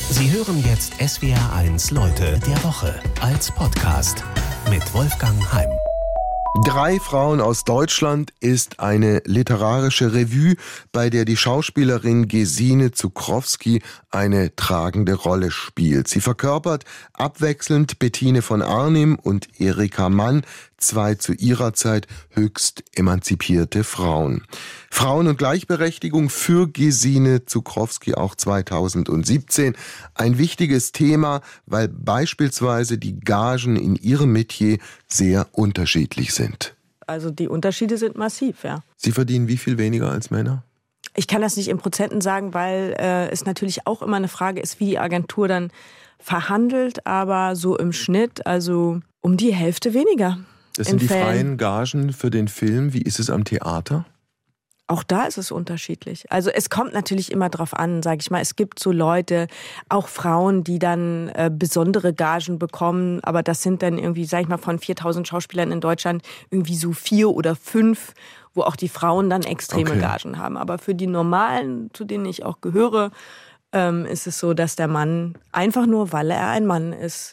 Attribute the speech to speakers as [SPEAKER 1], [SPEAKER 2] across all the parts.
[SPEAKER 1] Sie hören jetzt SWR1 Leute der Woche als Podcast mit Wolfgang Heim.
[SPEAKER 2] 3 Frauen aus Deutschland ist eine literarische Revue, bei der die Schauspielerin Gesine Zuchrowski eine tragende Rolle spielt. Sie verkörpert abwechselnd Bettine von Arnim und Erika Mann, 2 zu ihrer Zeit höchst emanzipierte Frauen. Frauen- und Gleichberechtigung für Gesine Zuchrowski auch 2017. Ein wichtiges Thema, weil beispielsweise die Gagen in ihrem Metier sehr unterschiedlich sind.
[SPEAKER 3] Also die Unterschiede sind massiv, ja.
[SPEAKER 2] Sie verdienen wie viel weniger als Männer?
[SPEAKER 3] Ich kann das nicht in Prozenten sagen, weil es natürlich auch immer eine Frage ist, wie die Agentur dann verhandelt. Aber so im Schnitt, also um die Hälfte weniger.
[SPEAKER 2] Das sind die freien Gagen für den Film. Wie ist es am Theater?
[SPEAKER 3] Auch da ist es unterschiedlich. Also es kommt natürlich immer drauf an, sage ich mal. Es gibt so Leute, auch Frauen, die dann besondere Gagen bekommen. Aber das sind dann irgendwie, sage ich mal, von 4.000 Schauspielern in Deutschland irgendwie so 4 oder 5, wo auch die Frauen dann extreme Gagen haben. Aber für die normalen, zu denen ich auch gehöre, ist es so, dass der Mann einfach nur, weil er ein Mann ist,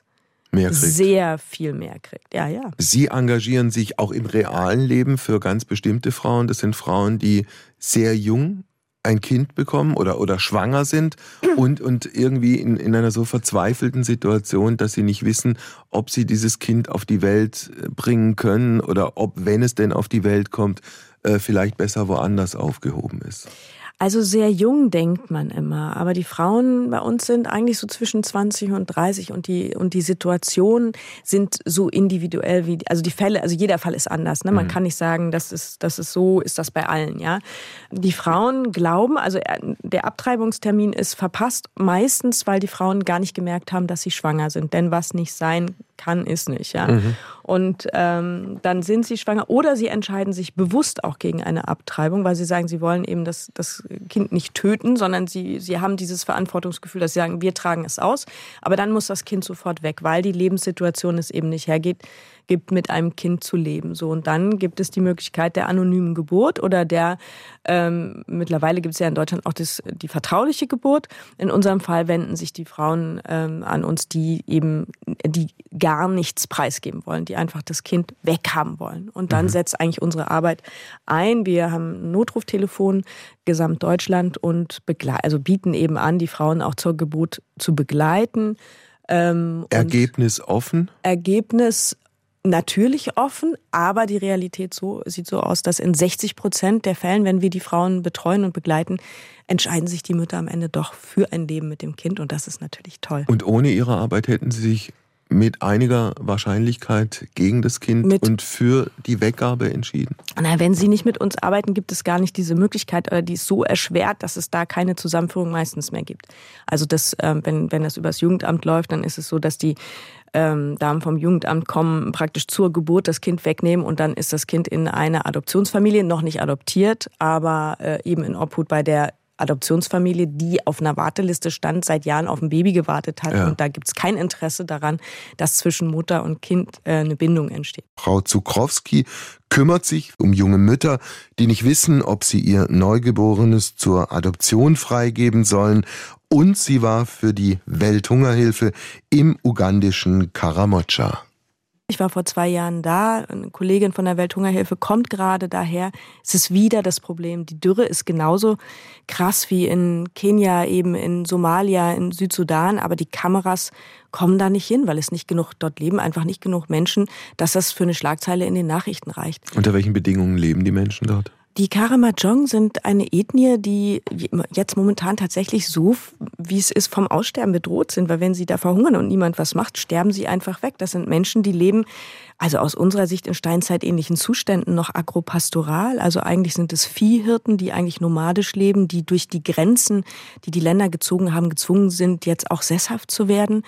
[SPEAKER 3] sehr viel mehr kriegt. Ja, ja.
[SPEAKER 2] Sie engagieren sich auch im realen Leben für ganz bestimmte Frauen. Das sind Frauen, die sehr jung ein Kind bekommen oder schwanger sind und irgendwie in einer so verzweifelten Situation, dass sie nicht wissen, ob sie dieses Kind auf die Welt bringen können oder ob, wenn es denn auf die Welt kommt, vielleicht besser woanders aufgehoben ist.
[SPEAKER 3] Also sehr jung denkt man immer, aber die Frauen bei uns sind eigentlich so zwischen 20 und 30 und die Situationen sind so individuell wie, also die Fälle, also jeder Fall ist anders, ne? Man kann nicht sagen, das ist so, ist das bei allen, ja. Die Frauen glauben, also der Abtreibungstermin ist verpasst, meistens, weil die Frauen gar nicht gemerkt haben, dass sie schwanger sind, denn was nicht sein kann, ist nicht, ja. Und dann sind sie schwanger oder sie entscheiden sich bewusst auch gegen eine Abtreibung, weil sie sagen, sie wollen eben das Kind nicht töten, sondern sie haben dieses Verantwortungsgefühl, dass sie sagen, wir tragen es aus, aber dann muss das Kind sofort weg, weil die Lebenssituation es eben nicht hergibt, mit einem Kind zu leben. So, und dann gibt es die Möglichkeit der anonymen Geburt oder der, mittlerweile gibt es ja in Deutschland auch die vertrauliche Geburt. In unserem Fall wenden sich die Frauen an uns, die gar nichts preisgeben wollen, die einfach das Kind weghaben wollen. Und dann setzt eigentlich unsere Arbeit ein. Wir haben ein Notruftelefon, Gesamtdeutschland, und bieten eben an, die Frauen auch zur Geburt zu begleiten.
[SPEAKER 2] Ergebnis offen?
[SPEAKER 3] Ergebnis natürlich offen, aber die Realität sieht so aus, dass in 60% der Fällen, wenn wir die Frauen betreuen und begleiten, entscheiden sich die Mütter am Ende doch für ein Leben mit dem Kind, und das ist natürlich toll.
[SPEAKER 2] Und ohne Ihre Arbeit hätten Sie sich mit einiger Wahrscheinlichkeit gegen das Kind und für die Weggabe entschieden?
[SPEAKER 3] Na, wenn Sie nicht mit uns arbeiten, gibt es gar nicht diese Möglichkeit, oder die ist so erschwert, dass es da keine Zusammenführung meistens mehr gibt. Also wenn das übers Jugendamt läuft, dann ist es so, dass die Damen vom Jugendamt kommen, praktisch zur Geburt das Kind wegnehmen, und dann ist das Kind in eine Adoptionsfamilie, noch nicht adoptiert, aber eben in Obhut bei der Adoptionsfamilie, die auf einer Warteliste stand, seit Jahren auf ein Baby gewartet hat. Ja. Und da gibt es kein Interesse daran, dass zwischen Mutter und Kind eine Bindung entsteht.
[SPEAKER 2] Frau Zuchrowski kümmert sich um junge Mütter, die nicht wissen, ob sie ihr Neugeborenes zur Adoption freigeben sollen. Und sie war für die Welthungerhilfe im ugandischen Karamoja.
[SPEAKER 3] Ich war vor 2 Jahren da, eine Kollegin von der Welthungerhilfe kommt gerade daher. Es ist wieder das Problem, die Dürre ist genauso krass wie in Kenia, eben in Somalia, in Südsudan, aber die Kameras kommen da nicht hin, weil es nicht genug, dort leben einfach nicht genug Menschen, dass das für eine Schlagzeile in den Nachrichten reicht.
[SPEAKER 2] Unter welchen Bedingungen leben die Menschen dort?
[SPEAKER 3] Die Karamojong sind eine Ethnie, die jetzt momentan tatsächlich so, wie es ist, vom Aussterben bedroht sind. Weil wenn sie da verhungern und niemand was macht, sterben sie einfach weg. Das sind Menschen, die leben, also aus unserer Sicht in steinzeitähnlichen Zuständen, noch agropastoral. Also eigentlich sind es Viehhirten, die eigentlich nomadisch leben, die durch die Grenzen, die die Länder gezogen haben, gezwungen sind, jetzt auch sesshaft zu werden.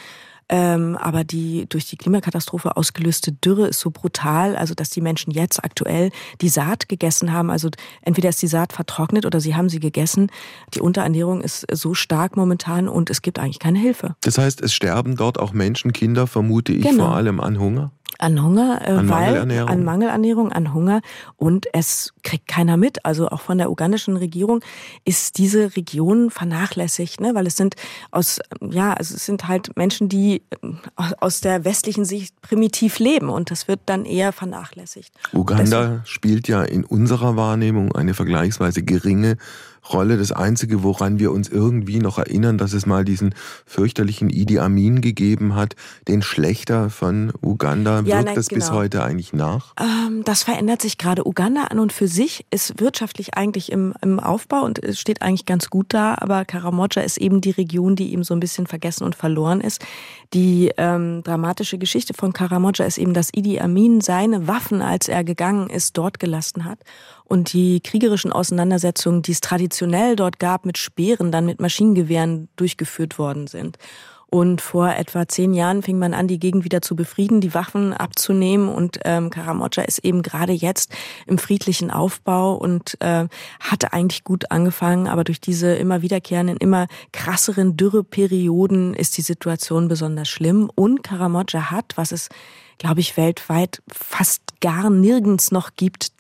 [SPEAKER 3] Aber die durch die Klimakatastrophe ausgelöste Dürre ist so brutal, also dass die Menschen jetzt aktuell die Saat gegessen haben. Also entweder ist die Saat vertrocknet oder sie haben sie gegessen. Die Unterernährung ist so stark momentan und es gibt eigentlich keine Hilfe.
[SPEAKER 2] Das heißt, es sterben dort auch Menschen, Kinder, vermute ich, vor allem an Hunger?
[SPEAKER 3] An Hunger,
[SPEAKER 2] an Mangelernährung.
[SPEAKER 3] An Mangelernährung, an Hunger, und es kriegt keiner mit. Also auch von der ugandischen Regierung ist diese Region vernachlässigt, ne? Weil es sind es sind halt Menschen, die aus der westlichen Sicht primitiv leben, und das wird dann eher vernachlässigt.
[SPEAKER 2] Uganda spielt ja in unserer Wahrnehmung eine vergleichsweise geringe Rolle. Das Einzige, woran wir uns irgendwie noch erinnern, dass es mal diesen fürchterlichen Idi Amin gegeben hat, den Schlächter von Uganda. Wirkt das bis heute eigentlich nach?
[SPEAKER 3] Das verändert sich gerade. Uganda an und für sich ist wirtschaftlich eigentlich im Aufbau und es steht eigentlich ganz gut da, aber Karamoja ist eben die Region, die eben so ein bisschen vergessen und verloren ist. Die dramatische Geschichte von Karamoja ist eben, dass Idi Amin seine Waffen, als er gegangen ist, dort gelassen hat. Und die kriegerischen Auseinandersetzungen, die es traditionell dort gab, mit Speeren, dann mit Maschinengewehren durchgeführt worden sind. Und vor etwa 10 Jahren fing man an, die Gegend wieder zu befrieden, die Waffen abzunehmen. Und Karamoja ist eben gerade jetzt im friedlichen Aufbau und hatte eigentlich gut angefangen. Aber durch diese immer wiederkehrenden, immer krasseren Dürreperioden ist die Situation besonders schlimm. Und Karamoja hat, was es, glaube ich, weltweit fast gar nirgends noch gibt,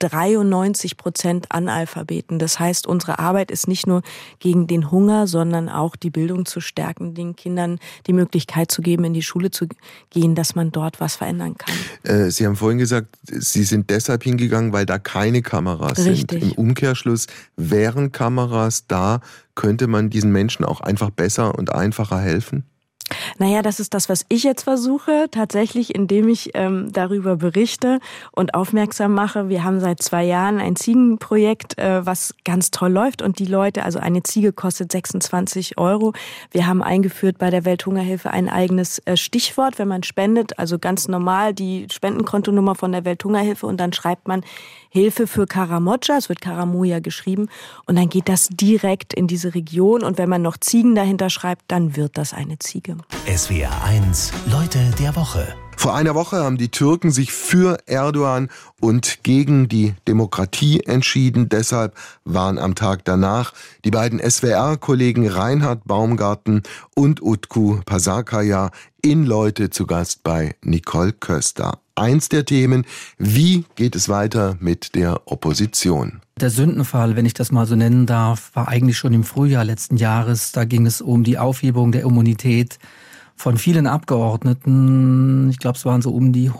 [SPEAKER 3] 93% Analphabeten. Das heißt, unsere Arbeit ist nicht nur gegen den Hunger, sondern auch die Bildung zu stärken, den Kindern die Möglichkeit zu geben, in die Schule zu gehen, dass man dort was verändern kann.
[SPEAKER 2] Sie haben vorhin gesagt, Sie sind deshalb hingegangen, weil da keine Kameras sind. Im Umkehrschluss, wären Kameras da, könnte man diesen Menschen auch einfach besser und einfacher helfen?
[SPEAKER 3] Naja, das ist das, was ich jetzt versuche, tatsächlich, indem ich darüber berichte und aufmerksam mache. Wir haben seit 2 Jahren ein Ziegenprojekt, was ganz toll läuft, und die Leute, also eine Ziege kostet 26 €. Wir haben eingeführt bei der Welthungerhilfe ein eigenes Stichwort, wenn man spendet, also ganz normal die Spendenkontonummer von der Welthungerhilfe, und dann schreibt man Hilfe für Karamoja, es wird Karamoja geschrieben, und dann geht das direkt in diese Region, und wenn man noch Ziegen dahinter schreibt, dann wird das eine Ziege.
[SPEAKER 1] SWR 1, Leute der Woche.
[SPEAKER 2] Vor einer Woche haben die Türken sich für Erdogan und gegen die Demokratie entschieden. Deshalb waren am Tag danach die beiden SWR-Kollegen Reinhard Baumgarten und Utku Pasarkaya in Leute zu Gast bei Nicole Köster. Eins der Themen: Wie geht es weiter mit der Opposition?
[SPEAKER 4] Der Sündenfall, wenn ich das mal so nennen darf, war eigentlich schon im Frühjahr letzten Jahres. Da ging es um die Aufhebung der Immunität von vielen Abgeordneten. Ich glaube, es waren so um die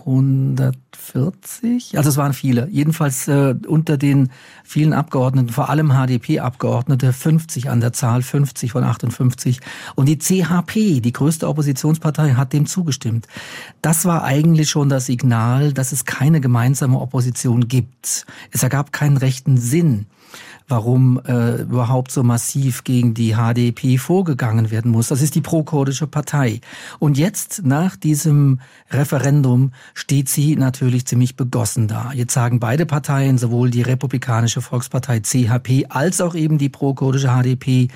[SPEAKER 4] 140. Also es waren viele. Jedenfalls unter den vielen Abgeordneten, vor allem HDP-Abgeordnete, 50 an der Zahl, 50 von 58. Und die CHP, die größte Oppositionspartei, hat dem zugestimmt. Das war eigentlich schon das Signal, dass es keine gemeinsame Opposition gibt. Es ergab keinen rechten Sinn, warum überhaupt so massiv gegen die HDP vorgegangen werden muss. Das ist die pro-kurdische Partei. Und jetzt, nach diesem Referendum, steht sie natürlich ziemlich begossen da. Jetzt sagen beide Parteien, sowohl die Republikanische Volkspartei CHP als auch eben die pro-kurdische HDP,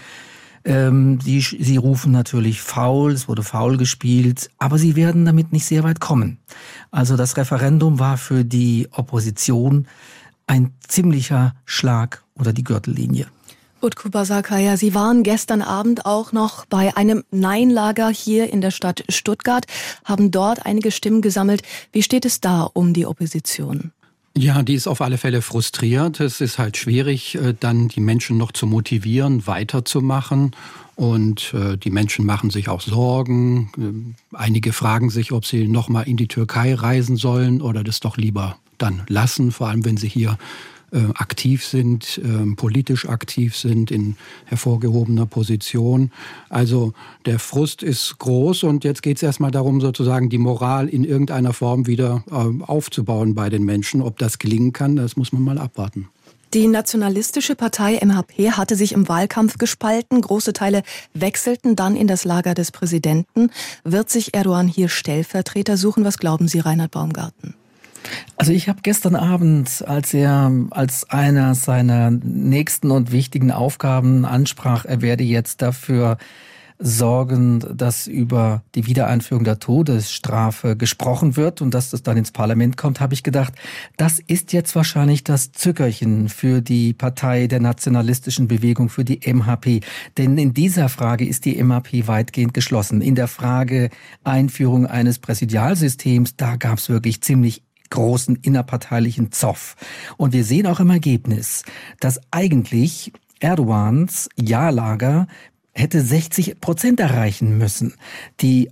[SPEAKER 4] sie rufen natürlich faul, es wurde faul gespielt, aber sie werden damit nicht sehr weit kommen. Also das Referendum war für die Opposition ein ziemlicher Schlag unter die Gürtellinie.
[SPEAKER 5] Utku Pasarkaya, Sie waren gestern Abend auch noch bei einem Nein-Lager hier in der Stadt Stuttgart, haben dort einige Stimmen gesammelt. Wie steht es da um die Opposition?
[SPEAKER 6] Ja, die ist auf alle Fälle frustriert. Es ist halt schwierig, dann die Menschen noch zu motivieren, weiterzumachen. Und die Menschen machen sich auch Sorgen. Einige fragen sich, ob sie noch mal in die Türkei reisen sollen oder das doch lieber dann lassen, vor allem wenn sie hier aktiv sind, politisch aktiv sind, in hervorgehobener Position. Also der Frust ist groß, und jetzt geht es erstmal darum, sozusagen die Moral in irgendeiner Form wieder aufzubauen bei den Menschen. Ob das gelingen kann, das muss man mal abwarten.
[SPEAKER 5] Die nationalistische Partei MHP hatte sich im Wahlkampf gespalten. Große Teile wechselten dann in das Lager des Präsidenten. Wird sich Erdogan hier Stellvertreter suchen? Was glauben Sie, Reinhard Baumgarten?
[SPEAKER 4] Also ich habe gestern Abend, als er als einer seiner nächsten und wichtigen Aufgaben ansprach, er werde jetzt dafür sorgen, dass über die Wiedereinführung der Todesstrafe gesprochen wird und dass das dann ins Parlament kommt, habe ich gedacht, das ist jetzt wahrscheinlich das Zückerchen für die Partei der nationalistischen Bewegung, für die MHP. Denn in dieser Frage ist die MHP weitgehend geschlossen. In der Frage Einführung eines Präsidialsystems, da gab es wirklich ziemlich großen innerparteilichen Zoff. Und wir sehen auch im Ergebnis, dass eigentlich Erdogans Ja-Lager hätte 60% erreichen müssen. Die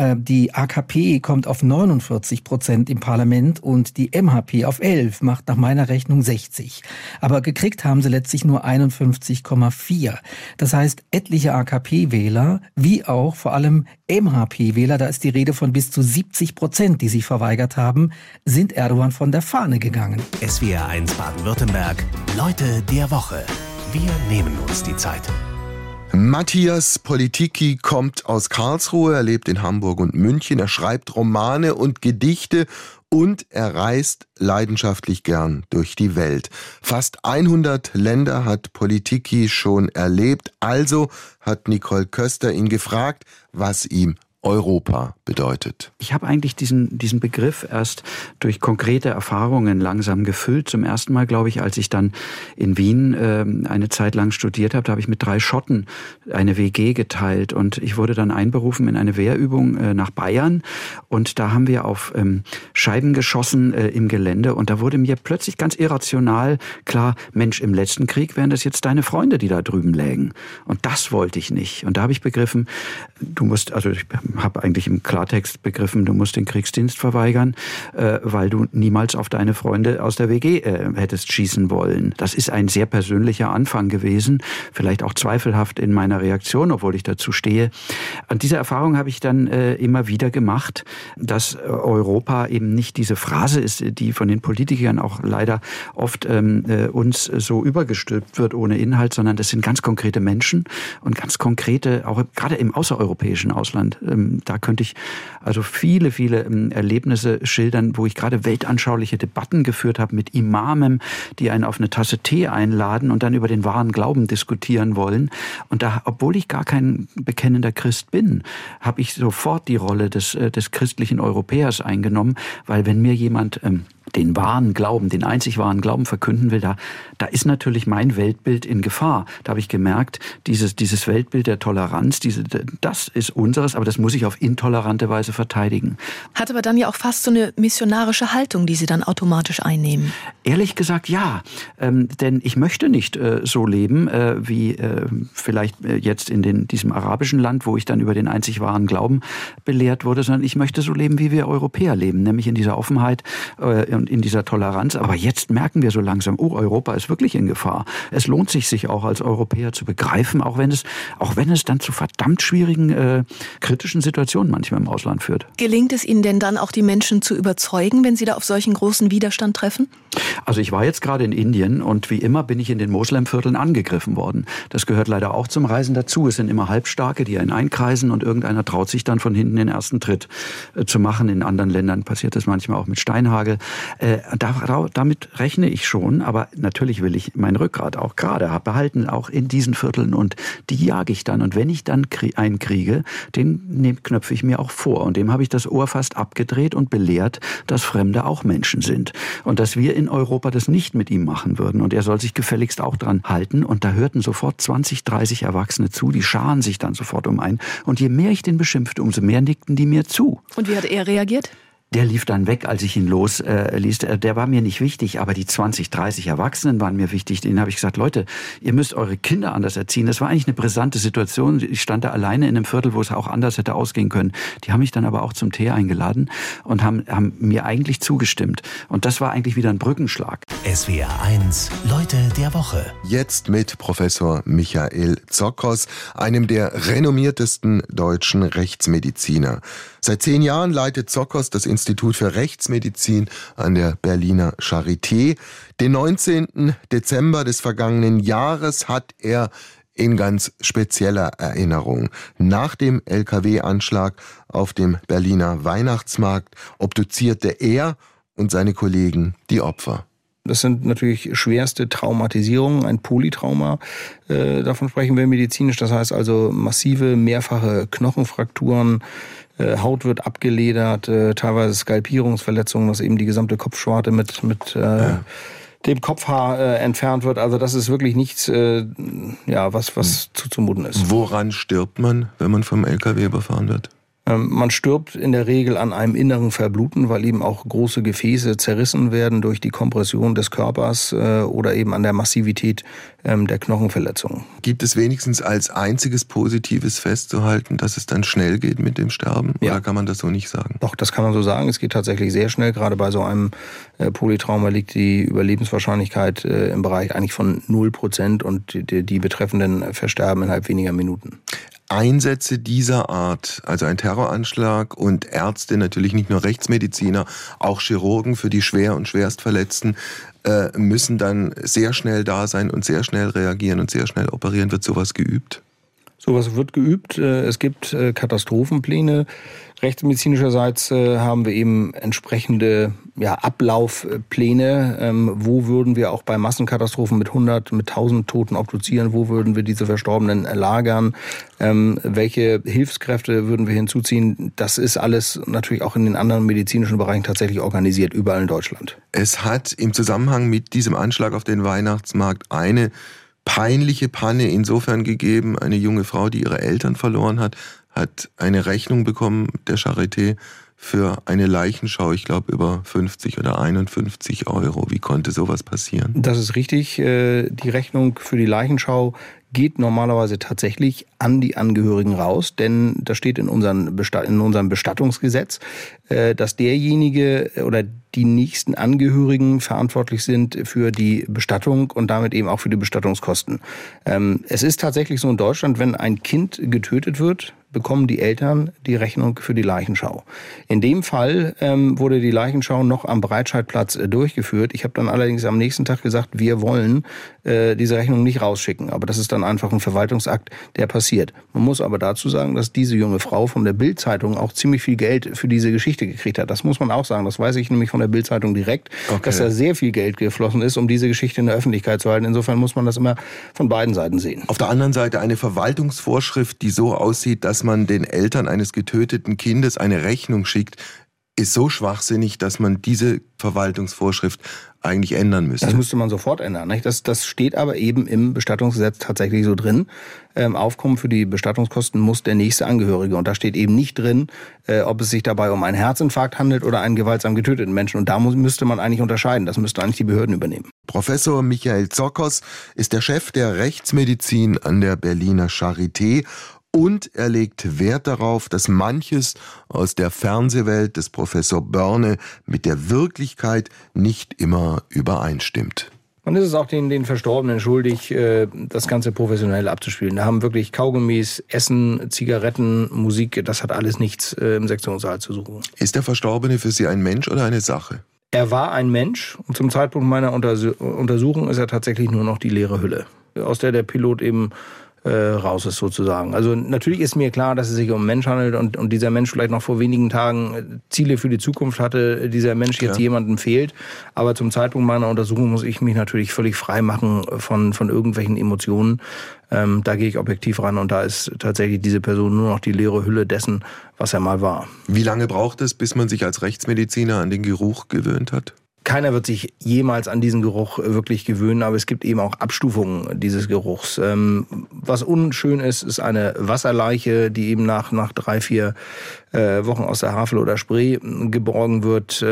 [SPEAKER 4] AKP kommt auf 49% im Parlament und die MHP auf 11, macht nach meiner Rechnung 60. Aber gekriegt haben sie letztlich nur 51,4. Das heißt, etliche AKP-Wähler, wie auch vor allem MHP-Wähler, da ist die Rede von bis zu 70%, die sich verweigert haben, sind Erdogan von der Fahne gegangen.
[SPEAKER 1] SWR1 Baden-Württemberg, Leute der Woche. Wir nehmen uns die Zeit.
[SPEAKER 2] Matthias Politicki kommt aus Karlsruhe, er lebt in Hamburg und München, er schreibt Romane und Gedichte und er reist leidenschaftlich gern durch die Welt. Fast 100 Länder hat Politicki schon erlebt, also hat Nicole Köster ihn gefragt, was ihm Europa bedeutet.
[SPEAKER 7] Ich habe eigentlich diesen Begriff erst durch konkrete Erfahrungen langsam gefüllt. Zum ersten Mal, glaube ich, als ich dann in Wien eine Zeit lang studiert habe, da habe ich mit 3 Schotten eine WG geteilt und ich wurde dann einberufen in eine Wehrübung nach Bayern und da haben wir auf Scheiben geschossen im Gelände und da wurde mir plötzlich ganz irrational klar, Mensch, im letzten Krieg wären das jetzt deine Freunde, die da drüben lägen. Und das wollte ich nicht. Und da habe ich begriffen, ich habe eigentlich im Klartext begriffen, du musst den Kriegsdienst verweigern, weil du niemals auf deine Freunde aus der WG hättest schießen wollen. Das ist ein sehr persönlicher Anfang gewesen, vielleicht auch zweifelhaft in meiner Reaktion, obwohl ich dazu stehe. Und diese Erfahrung habe ich dann immer wieder gemacht, dass Europa eben nicht diese Phrase ist, die von den Politikern auch leider oft uns so übergestülpt wird ohne Inhalt, sondern das sind ganz konkrete Menschen und ganz konkrete, auch gerade im außereuropäischen Ausland. Da könnte ich also viele Erlebnisse schildern, wo ich gerade weltanschauliche Debatten geführt habe mit Imamen, die einen auf eine Tasse Tee einladen und dann über den wahren Glauben diskutieren wollen. Und da, obwohl ich gar kein bekennender Christ bin, habe ich sofort die Rolle des christlichen Europäers eingenommen, weil wenn mir jemand den wahren Glauben, den einzig wahren Glauben verkünden will, da ist natürlich mein Weltbild in Gefahr. Da habe ich gemerkt, dieses Weltbild der Toleranz, das ist unseres, aber das muss ich auf intolerante Weise verteidigen.
[SPEAKER 5] Hat aber dann ja auch fast so eine missionarische Haltung, die Sie dann automatisch einnehmen.
[SPEAKER 7] Ehrlich gesagt, ja. Denn ich möchte nicht so leben, wie vielleicht jetzt in diesem arabischen Land, wo ich dann über den einzig wahren Glauben belehrt wurde, sondern ich möchte so leben, wie wir Europäer leben, nämlich in dieser Offenheit und in dieser Toleranz. Aber jetzt merken wir so langsam, Europa ist wirklich in Gefahr. Es lohnt sich auch als Europäer zu begreifen, auch wenn es dann zu verdammt schwierigen, kritischen Situationen manchmal im Ausland führt.
[SPEAKER 5] Gelingt es Ihnen denn dann auch, die Menschen zu überzeugen, wenn Sie da auf solchen großen Widerstand treffen?
[SPEAKER 7] Also ich war jetzt gerade in Indien und wie immer bin ich in den Moslemvierteln angegriffen worden. Das gehört leider auch zum Reisen dazu. Es sind immer Halbstarke, die einen einkreisen und irgendeiner traut sich dann von hinten den ersten Tritt zu machen. In anderen Ländern passiert das manchmal auch mit Steinhagel. Damit rechne ich schon, aber natürlich will ich mein Rückgrat auch gerade behalten, auch in diesen Vierteln und die jage ich dann. Und wenn ich dann einen kriege, den knöpfe ich mir auch vor und dem habe ich das Ohr fast abgedreht und belehrt, dass Fremde auch Menschen sind und dass wir in Europa das nicht mit ihm machen würden und er soll sich gefälligst auch dran halten und da hörten sofort 20, 30 Erwachsene zu, die scharen sich dann sofort um einen und je mehr ich den beschimpfte, umso mehr nickten die mir zu.
[SPEAKER 5] Und wie hat er reagiert?
[SPEAKER 7] Der lief dann weg, als ich ihn losließ. Der war mir nicht wichtig, aber die 20, 30 Erwachsenen waren mir wichtig. Denen habe ich gesagt, Leute, ihr müsst eure Kinder anders erziehen. Das war eigentlich eine brisante Situation. Ich stand da alleine in einem Viertel, wo es auch anders hätte ausgehen können. Die haben mich dann aber auch zum Tee eingeladen und haben mir eigentlich zugestimmt. Und das war eigentlich wieder ein Brückenschlag.
[SPEAKER 1] SWR1 Leute der Woche.
[SPEAKER 2] Jetzt mit Professor Michael Zokos, einem der renommiertesten deutschen Rechtsmediziner. Seit 10 Jahren leitet Zokos das Institut für Rechtsmedizin an der Berliner Charité. Den 19. Dezember des vergangenen Jahres hat er in ganz spezieller Erinnerung. Nach dem LKW-Anschlag auf dem Berliner Weihnachtsmarkt obduzierte er und seine Kollegen die Opfer.
[SPEAKER 8] Das sind natürlich schwerste Traumatisierungen, ein Polytrauma. Davon sprechen wir medizinisch. Das heißt also massive, mehrfache Knochenfrakturen, Haut wird abgeledert, teilweise Skalpierungsverletzungen, dass eben die gesamte Kopfschwarte mit dem Kopfhaar entfernt wird. Also das ist wirklich nichts, was zuzumuten ist.
[SPEAKER 2] Woran stirbt man, wenn man vom LKW überfahren wird?
[SPEAKER 8] Man stirbt in der Regel an einem inneren Verbluten, weil eben auch große Gefäße zerrissen werden durch die Kompression des Körpers oder eben an der Massivität der Knochenverletzungen.
[SPEAKER 2] Gibt es wenigstens als einziges Positives festzuhalten, dass es dann schnell geht mit dem Sterben?
[SPEAKER 8] Ja.
[SPEAKER 2] Oder kann man das so nicht sagen?
[SPEAKER 8] Doch, das kann man so sagen. Es geht tatsächlich sehr schnell. Gerade bei so einem Polytrauma liegt die Überlebenswahrscheinlichkeit im Bereich eigentlich von 0% und die Betreffenden versterben innerhalb weniger Minuten.
[SPEAKER 2] Einsätze dieser Art, also ein Terroranschlag und Ärzte, natürlich nicht nur Rechtsmediziner, auch Chirurgen für die schwer und schwerstverletzten, müssen dann sehr schnell da sein und sehr schnell reagieren und sehr schnell operieren. Wird sowas geübt?
[SPEAKER 8] Sowas wird geübt. Es gibt Katastrophenpläne. Rechtsmedizinischerseits haben wir eben entsprechende Ablaufpläne. Wo würden wir auch bei Massenkatastrophen mit 100, mit 1000 Toten obduzieren? Wo würden wir diese Verstorbenen lagern? Welche Hilfskräfte würden wir hinzuziehen? Das ist alles natürlich auch in den anderen medizinischen Bereichen tatsächlich organisiert, überall in Deutschland.
[SPEAKER 2] Es hat im Zusammenhang mit diesem Anschlag auf den Weihnachtsmarkt eine peinliche Panne insofern gegeben. Eine junge Frau, die ihre Eltern verloren hat, hat eine Rechnung bekommen der Charité für eine Leichenschau, ich glaube über 50 oder 51 Euro. Wie konnte sowas passieren? Das
[SPEAKER 8] ist richtig. Die Rechnung für die Leichenschau geht normalerweise tatsächlich an die Angehörigen raus, denn das steht in unserem Bestattungsgesetz, dass derjenige oder die nächsten Angehörigen verantwortlich sind für die Bestattung und damit eben auch für die Bestattungskosten. Es ist tatsächlich so in Deutschland, wenn ein Kind getötet wird, bekommen die Eltern die Rechnung für die Leichenschau. In dem Fall wurde die Leichenschau noch am Breitscheidplatz durchgeführt. Ich habe dann allerdings am nächsten Tag gesagt, wir wollen diese Rechnung nicht rausschicken. Aber das ist dann einfach ein Verwaltungsakt, der passiert. Man muss aber dazu sagen, dass diese junge Frau von der Bild-Zeitung auch ziemlich viel Geld für diese Geschichte gekriegt hat. Das muss man auch sagen. Das weiß ich nämlich von der Bild-Zeitung direkt, dass da sehr viel Geld geflossen ist, um diese Geschichte in der Öffentlichkeit zu halten. Insofern muss man das immer von beiden Seiten sehen.
[SPEAKER 2] Auf der anderen Seite eine Verwaltungsvorschrift, die so aussieht, dass man den Eltern eines getöteten Kindes eine Rechnung schickt, ist so schwachsinnig, dass man diese Verwaltungsvorschrift eigentlich ändern müsste.
[SPEAKER 8] Das müsste man sofort ändern. Nicht? Das steht aber eben im Bestattungsgesetz tatsächlich so drin. Aufkommen für die Bestattungskosten muss der nächste Angehörige. Und da steht eben nicht drin, ob es sich dabei um einen Herzinfarkt handelt oder einen gewaltsam getöteten Menschen. Und da müsste man eigentlich unterscheiden. Das müssten eigentlich die Behörden übernehmen.
[SPEAKER 2] Professor Michael Zokos ist der Chef der Rechtsmedizin an der Berliner Charité. Und er legt Wert darauf, dass manches aus der Fernsehwelt des Professor Börne mit der Wirklichkeit nicht immer übereinstimmt.
[SPEAKER 8] Man ist es auch den Verstorbenen schuldig, das Ganze professionell abzuspielen. Da haben wirklich Kaugummis, Essen, Zigaretten, Musik, das hat alles nichts im Sektionssaal zu suchen.
[SPEAKER 2] Ist der Verstorbene für Sie ein Mensch oder eine Sache?
[SPEAKER 8] Er war ein Mensch und zum Zeitpunkt meiner Untersuchung ist er tatsächlich nur noch die leere Hülle, aus der Pilot eben raus ist sozusagen. Also natürlich ist mir klar, dass es sich um einen Mensch handelt und dieser Mensch vielleicht noch vor wenigen Tagen Ziele für die Zukunft hatte, dieser Mensch jetzt jemandem fehlt. Aber zum Zeitpunkt meiner Untersuchung muss ich mich natürlich völlig frei machen von irgendwelchen Emotionen. Da gehe ich objektiv ran und da ist tatsächlich diese Person nur noch die leere Hülle dessen, was er mal war.
[SPEAKER 2] Wie lange braucht es, bis man sich als Rechtsmediziner an den Geruch gewöhnt hat?
[SPEAKER 8] Keiner wird sich jemals an diesen Geruch wirklich gewöhnen, aber es gibt eben auch Abstufungen dieses Geruchs. Was unschön ist, ist eine Wasserleiche, die eben nach 3-4 Wochen aus der Havel oder Spree geborgen wird.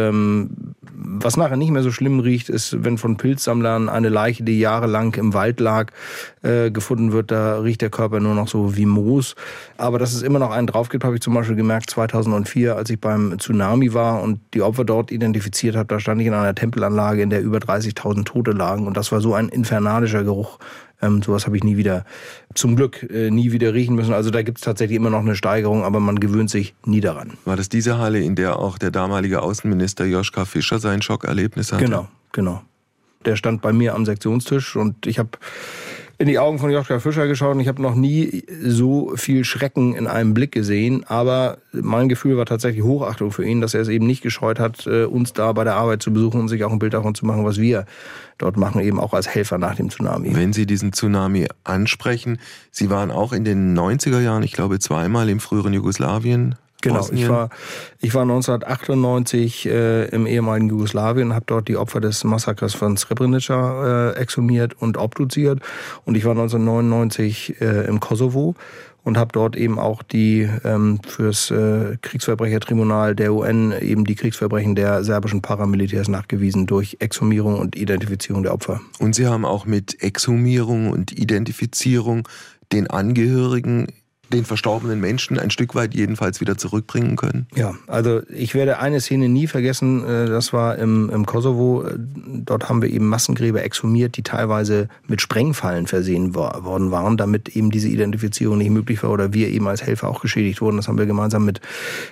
[SPEAKER 8] Was nachher nicht mehr so schlimm riecht, ist, wenn von Pilzsammlern eine Leiche, die jahrelang im Wald lag, gefunden wird. Da riecht der Körper nur noch so wie Moos. Aber dass es immer noch einen drauf gibt, habe ich zum Beispiel gemerkt 2004, als ich beim Tsunami war und die Opfer dort identifiziert habe. Da stand ich in einer Tempelanlage, in der über 30.000 Tote lagen. Und das war so ein infernalischer Geruch. Sowas habe ich zum Glück nie wieder riechen müssen. Also da gibt es tatsächlich immer noch eine Steigerung, aber man gewöhnt sich nie daran.
[SPEAKER 2] War das diese Halle, in der auch der damalige Außenminister Joschka Fischer sein Schockerlebnis hatte?
[SPEAKER 8] Genau. Der stand bei mir am Sektionstisch und ich habe in die Augen von Joschka Fischer geschaut und ich habe noch nie so viel Schrecken in einem Blick gesehen. Aber mein Gefühl war tatsächlich Hochachtung für ihn, dass er es eben nicht gescheut hat, uns da bei der Arbeit zu besuchen und sich auch ein Bild davon zu machen, was wir dort machen, eben auch als Helfer nach dem Tsunami.
[SPEAKER 2] Wenn Sie diesen Tsunami ansprechen, Sie waren auch in den 90er Jahren, ich glaube zweimal im früheren Jugoslawien.
[SPEAKER 8] Genau, ich war 1998 im ehemaligen Jugoslawien und habe dort die Opfer des Massakers von Srebrenica exhumiert und obduziert. Und ich war 1999 im Kosovo und habe dort eben auch die fürs Kriegsverbrechertribunal der UN eben die Kriegsverbrechen der serbischen Paramilitärs nachgewiesen durch Exhumierung und Identifizierung der Opfer.
[SPEAKER 2] Und Sie haben auch mit Exhumierung und Identifizierung den Angehörigen, den verstorbenen Menschen ein Stück weit jedenfalls wieder zurückbringen können?
[SPEAKER 8] Ja, also ich werde eine Szene nie vergessen, das war im Kosovo. Dort haben wir eben Massengräber exhumiert, die teilweise mit Sprengfallen versehen worden waren, damit eben diese Identifizierung nicht möglich war oder wir eben als Helfer auch geschädigt wurden. Das haben wir gemeinsam mit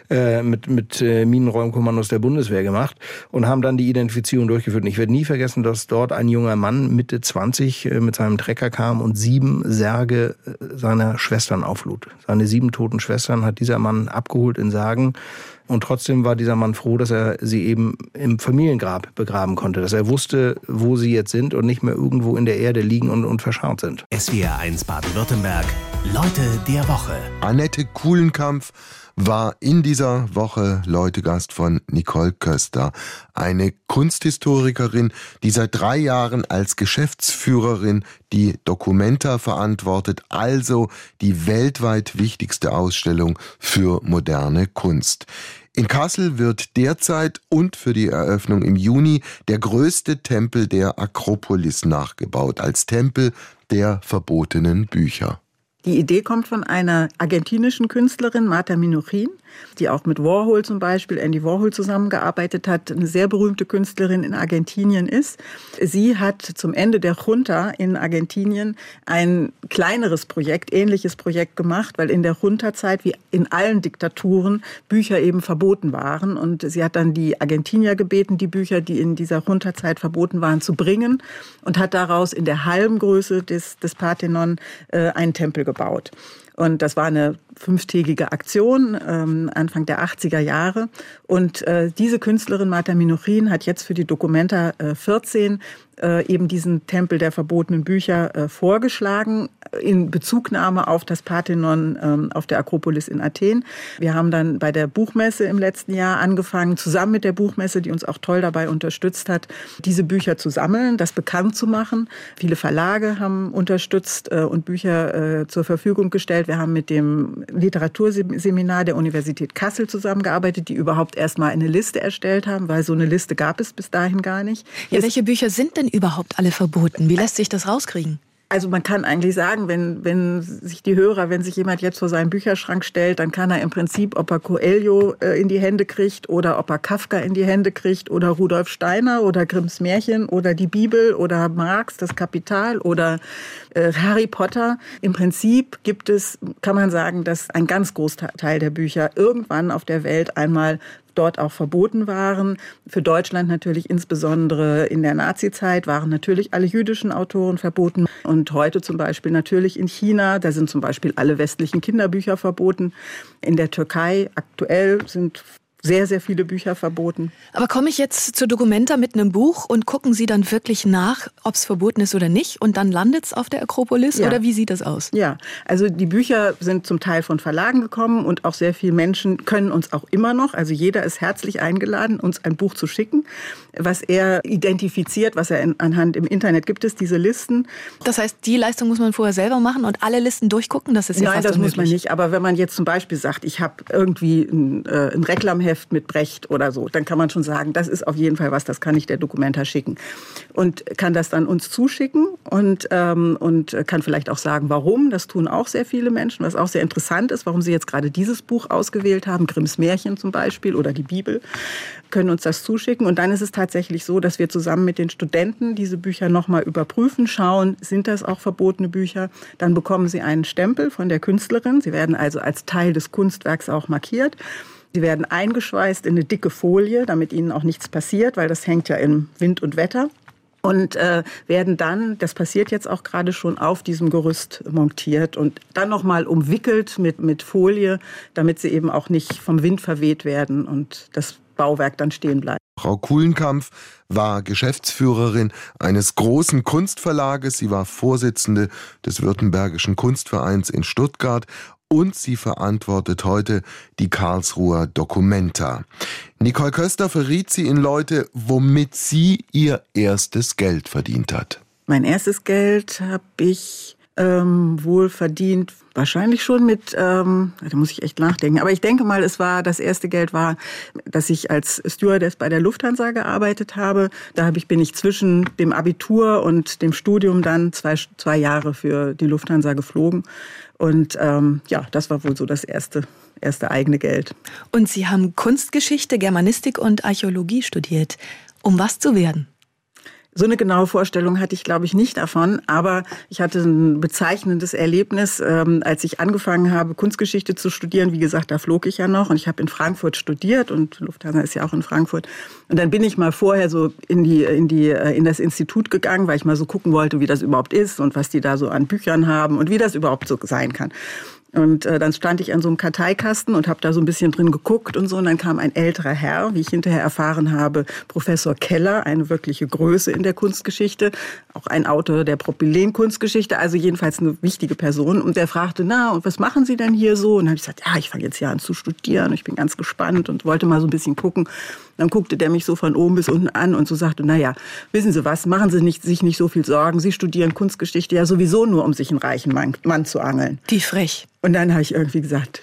[SPEAKER 8] Minenräumkommandos der Bundeswehr gemacht und haben dann die Identifizierung durchgeführt. Und ich werde nie vergessen, dass dort ein junger Mann Mitte 20 mit seinem Trecker kam und 7 Särge seiner Schwestern auflud. Seine 7 toten Schwestern hat dieser Mann abgeholt in Särgen. Und trotzdem war dieser Mann froh, dass er sie eben im Familiengrab begraben konnte. Dass er wusste, wo sie jetzt sind und nicht mehr irgendwo in der Erde liegen und verscharrt sind.
[SPEAKER 1] SWR1 Baden-Württemberg. Leute der Woche.
[SPEAKER 2] Annette Kuhlenkampf war in dieser Woche Leutegast von Nicole Köster, eine Kunsthistorikerin, die seit 3 Jahren als Geschäftsführerin die Documenta verantwortet, also die weltweit wichtigste Ausstellung für moderne Kunst. In Kassel wird derzeit und für die Eröffnung im Juni der größte Tempel der Akropolis nachgebaut, als Tempel der verbotenen Bücher.
[SPEAKER 9] Die Idee kommt von einer argentinischen Künstlerin, Marta Minuchin, die auch mit Warhol zum Beispiel, Andy Warhol zusammengearbeitet hat, eine sehr berühmte Künstlerin in Argentinien ist. Sie hat zum Ende der Junta in Argentinien ein kleineres Projekt, ähnliches Projekt gemacht, weil in der Junta-Zeit, wie in allen Diktaturen, Bücher eben verboten waren. Und sie hat dann die Argentinier gebeten, die Bücher, die in dieser Junta-Zeit verboten waren, zu bringen und hat daraus in der halben Größe des Parthenon einen Tempel gebaut. Und das war eine 5-tägige Aktion, Anfang der 80er Jahre. Und diese Künstlerin Marta Minuchin hat jetzt für die Documenta 14 eben diesen Tempel der verbotenen Bücher vorgeschlagen, in Bezugnahme auf das Parthenon auf der Akropolis in Athen. Wir haben dann bei der Buchmesse im letzten Jahr angefangen, zusammen mit der Buchmesse, die uns auch toll dabei unterstützt hat, diese Bücher zu sammeln, das bekannt zu machen. Viele Verlage haben unterstützt und Bücher zur Verfügung gestellt. Wir haben mit dem Literaturseminar der Universität Kassel zusammengearbeitet, die überhaupt erstmal eine Liste erstellt haben, weil so eine Liste gab es bis dahin gar nicht.
[SPEAKER 5] Ja, welche Bücher sind denn überhaupt alle verboten? Wie lässt sich das rauskriegen?
[SPEAKER 9] Also man kann eigentlich sagen, wenn sich jemand jetzt vor seinen Bücherschrank stellt, dann kann er im Prinzip, ob er Coelho in die Hände kriegt oder ob er Kafka in die Hände kriegt oder Rudolf Steiner oder Grimms Märchen oder die Bibel oder Marx, das Kapital oder Harry Potter. Im Prinzip kann man sagen, dass ein ganz Großteil der Bücher irgendwann auf der Welt einmal dort auch verboten waren. Für Deutschland natürlich insbesondere in der Nazizeit waren natürlich alle jüdischen Autoren verboten. Und heute zum Beispiel natürlich in China, da sind zum Beispiel alle westlichen Kinderbücher verboten. In der Türkei aktuell sind sehr, sehr viele Bücher verboten.
[SPEAKER 5] Aber komme ich jetzt zur Documenta mit einem Buch und gucken Sie dann wirklich nach, ob es verboten ist oder nicht? Und dann landet es auf der Akropolis? Ja. Oder wie sieht das aus?
[SPEAKER 9] Ja, also die Bücher sind zum Teil von Verlagen gekommen und auch sehr viele Menschen können uns auch immer noch, also jeder ist herzlich eingeladen, uns ein Buch zu schicken, was er identifiziert, was er anhand im Internet gibt es diese Listen.
[SPEAKER 5] Das heißt, die Leistung muss man vorher selber machen und alle Listen durchgucken? Das ist ja
[SPEAKER 9] Nein,
[SPEAKER 5] fast
[SPEAKER 9] das
[SPEAKER 5] unmöglich.
[SPEAKER 9] muss man nicht. Aber wenn man jetzt zum Beispiel sagt, ich habe irgendwie ein Reklamheft mit Brecht oder so, dann kann man schon sagen, das ist auf jeden Fall was, das kann ich der Documenta schicken. Und kann das dann uns zuschicken und kann vielleicht auch sagen, warum. Das tun auch sehr viele Menschen, was auch sehr interessant ist, warum sie jetzt gerade dieses Buch ausgewählt haben, Grimms Märchen zum Beispiel oder die Bibel, können uns das zuschicken. Und dann ist es tatsächlich so, dass wir zusammen mit den Studenten diese Bücher nochmal überprüfen, schauen, sind das auch verbotene Bücher. Dann bekommen sie einen Stempel von der Künstlerin. Sie werden also als Teil des Kunstwerks auch markiert. Sie werden eingeschweißt in eine dicke Folie, damit ihnen auch nichts passiert, weil das hängt ja in Wind und Wetter. und werden dann, das passiert jetzt auch gerade schon, auf diesem Gerüst montiert und dann nochmal umwickelt mit Folie, damit sie eben auch nicht vom Wind verweht werden und das Bauwerk dann stehen bleibt.
[SPEAKER 2] Frau Kuhlenkampf war Geschäftsführerin eines großen Kunstverlages. Sie war Vorsitzende des Württembergischen Kunstvereins in Stuttgart und sie verantwortet heute die Karlsruher Documenta. Nicole Köster verriet sie in Leute, womit sie ihr erstes Geld verdient hat.
[SPEAKER 9] Mein erstes Geld habe ich wohl verdient, wahrscheinlich schon mit, da muss ich echt nachdenken, aber ich denke mal, das erste Geld war, dass ich als Stewardess bei der Lufthansa gearbeitet habe. Da bin ich zwischen dem Abitur und dem Studium dann zwei Jahre für die Lufthansa geflogen. Und das war wohl so das erste eigene Geld.
[SPEAKER 5] Und Sie haben Kunstgeschichte, Germanistik und Archäologie studiert. Um was zu werden?
[SPEAKER 9] So eine genaue Vorstellung hatte ich, glaube ich, nicht davon. Aber ich hatte ein bezeichnendes Erlebnis, als ich angefangen habe, Kunstgeschichte zu studieren. Wie gesagt, da flog ich ja noch und ich habe in Frankfurt studiert und Lufthansa ist ja auch in Frankfurt. Und dann bin ich mal vorher so in das Institut gegangen, weil ich mal so gucken wollte, wie das überhaupt ist und was die da so an Büchern haben und wie das überhaupt so sein kann. Und dann stand ich an so einem Karteikasten und habe da so ein bisschen drin geguckt und so. Und dann kam ein älterer Herr, wie ich hinterher erfahren habe, Professor Keller, eine wirkliche Größe in der Kunstgeschichte, auch ein Autor der Propylen-Kunstgeschichte, also jedenfalls eine wichtige Person. Und der fragte, und was machen Sie denn hier so? Und dann habe ich gesagt, ich fange jetzt hier an zu studieren. Ich bin ganz gespannt und wollte mal so ein bisschen gucken. Dann guckte der mich so von oben bis unten an und so sagte, wissen Sie was, machen Sie sich nicht so viel Sorgen. Sie studieren Kunstgeschichte ja sowieso nur, um sich einen reichen Mann zu angeln.
[SPEAKER 5] Wie frech.
[SPEAKER 9] Und dann habe ich irgendwie gesagt,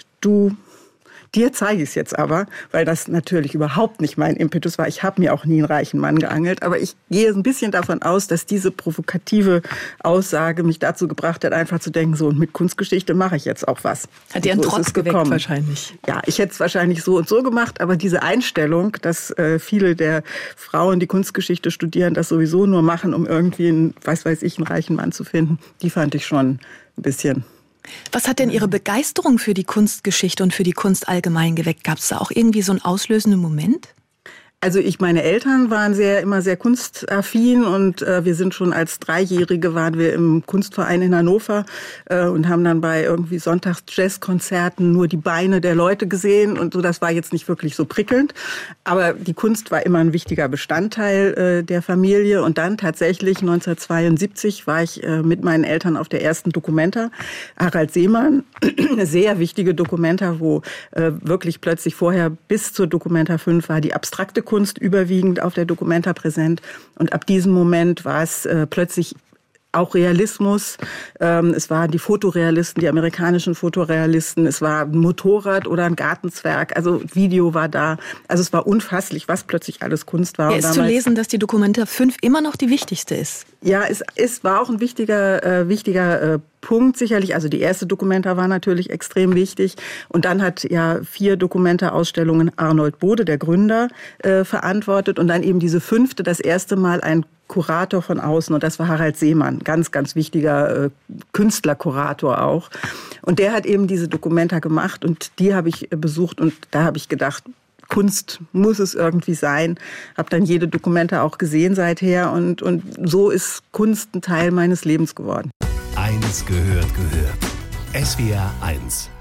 [SPEAKER 9] dir zeige ich es jetzt aber, weil das natürlich überhaupt nicht mein Impetus war. Ich habe mir auch nie einen reichen Mann geangelt, aber ich gehe ein bisschen davon aus, dass diese provokative Aussage mich dazu gebracht hat, einfach zu denken, so, und mit Kunstgeschichte mache ich jetzt auch was.
[SPEAKER 5] Hat dir einen Trotz geweckt wahrscheinlich.
[SPEAKER 9] Ja, ich hätte es wahrscheinlich so und so gemacht, aber diese Einstellung, dass viele der Frauen, die Kunstgeschichte studieren, das sowieso nur machen, um irgendwie einen reichen Mann zu finden, die fand ich schon ein bisschen.
[SPEAKER 5] Was hat denn Ihre Begeisterung für die Kunstgeschichte und für die Kunst allgemein geweckt? Gab es da auch irgendwie so einen auslösenden Moment?
[SPEAKER 9] Also meine Eltern waren immer sehr kunstaffin und wir sind schon als Dreijährige waren wir im Kunstverein in Hannover und haben dann bei irgendwie Sonntags-Jazz-Konzerten nur die Beine der Leute gesehen und so. Das war jetzt nicht wirklich so prickelnd, aber die Kunst war immer ein wichtiger Bestandteil der Familie. Und dann tatsächlich 1972 war ich mit meinen Eltern auf der ersten Documenta, Harald Seemann, eine sehr wichtige Documenta, wo wirklich plötzlich vorher bis zur Documenta 5 war die abstrakte Kunst überwiegend auf der Documenta präsent. Und ab diesem Moment war es plötzlich auch Realismus. Es waren die Fotorealisten, die amerikanischen Fotorealisten. Es war ein Motorrad oder ein Gartenzwerg. Also Video war da. Also es war unfasslich, was plötzlich alles Kunst war.
[SPEAKER 5] Ja, ist zu lesen, dass die Documenta 5 immer noch die wichtigste ist.
[SPEAKER 9] Ja, es war auch ein wichtiger Punkt sicherlich. Also die erste Documenta war natürlich extrem wichtig. Und dann hat 4 Documenta-Ausstellungen Arnold Bode, der Gründer, verantwortet. Und dann eben diese 5. das erste Mal ein Kurator von außen. Und das war Harald Seemann, ganz, ganz wichtiger Künstlerkurator auch. Und der hat eben diese Documenta gemacht und die habe ich besucht. Und da habe ich gedacht, Kunst muss es irgendwie sein. Habe dann jede Documenta auch gesehen seither. Und so ist Kunst ein Teil meines Lebens geworden.
[SPEAKER 1] Eines gehört. SWR 1